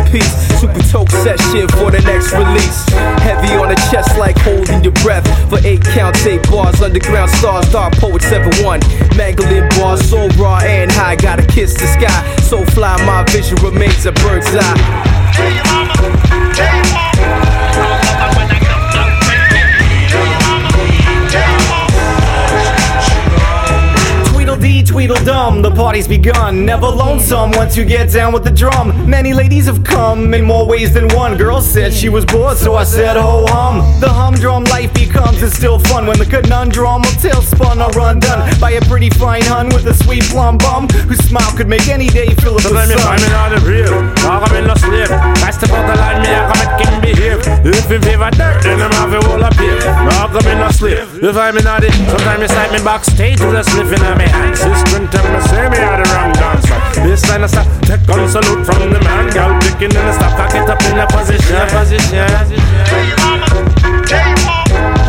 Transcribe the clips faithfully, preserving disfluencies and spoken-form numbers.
piece. Super toke session for the next release. Heavy on the chest like holding your breath. For eight counts, eight bars, underground stars, dark poet seven one. Mangling bars, so raw and high, gotta kiss the sky. So fly, my vision remains a bird's eye. Hey mama, hey mama, when I come down crazy. Hey mama, hey mama. Tweedledee, Tweedledum, the party's begun. Never lonesome once you get down with the drum. Many ladies have come in more ways than one. Girl said she was bored, so I said ho hum. The humdrum life becomes is still fun when the conundrum of tale spun or undone by a pretty fine hun with a sweet plum bum whose smile could make any day feel the sun. I'm in the real, I'm in the slip. That's the part that line me, I come and can behave. If you favor dirt, then I'm have a whole up here. I'm in the slip. If I'm in the sometimes it's like me backstage with a slip in my hand. Sister and tell me, say me how the wrong dance. This line of stuff, take on salute from the man. Girl picking in the stuff, I get up in the position. Position. Hey mama, hey mama.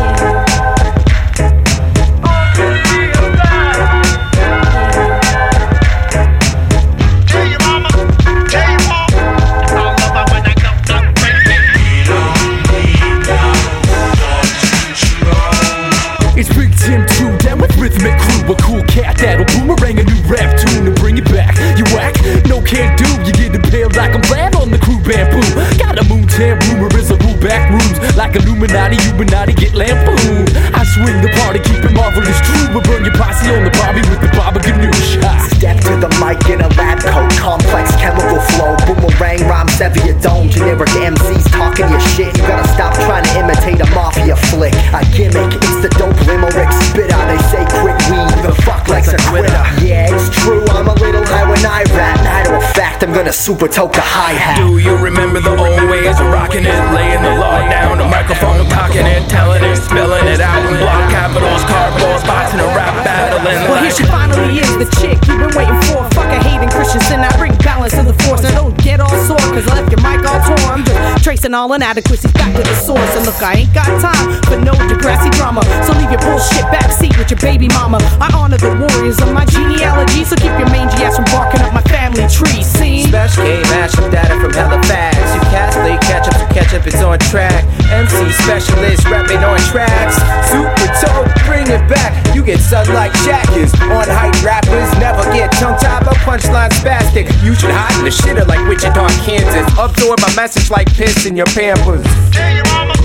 Rhythmic crew, a cool cat that'll boomerang a new rap tune and bring it back. You whack, no can't do, you get impaled like I'm glad on the crew bamboo. Got a moon tan rumor is a rule back rooms like Illuminati, Illuminati get lampooned. I swing the party, keep it marvelous true, but burn your posse on the Bobby with the Baba Ganoush. Step to the mic in a lab coat, complex chemical flow, boomerang rhyme, sever your dome, generic M Cs talking your shit. You gotta stop trying to imitate a mafia flick. A gimmick, it's the dope limerick spitter. They say quick weed, the fuck likes a quitter. Yeah, it's true, I'm a little high when I rap. Matter of fact, I'm gonna super toke the hi-hat. Do you remember the old ways of rocking it? Laying the law down, the microphone, cocking it, telling it, spelling it out in block capitals, cardboards, boxing a rap battling. Well, here she finally is, the chick you've been waiting for. Fuck a hating Christensen, I bring balance to the force. Now don't get all sore, cause I left your mic all torn. I'm just tracing all inadequacies back to the source. And look, I ain't got time for no Degrassi drama, so leave your bullshit backseat with your baby mama. I honor the warriors of my genealogy, so keep your mangy ass from barking up my family tree. See? Special K, mash up data from Halifax. You cast late catch up, so catch up, it's on track. M C specialist, rapping on tracks. Super dope, bring it back. You get sun like jackets. On hype rappers, never get tongue tied by punchline spastic. You should hide in the shitter like Wichita, Kansas. Absorb my message like piss in your pampers. Hey mama.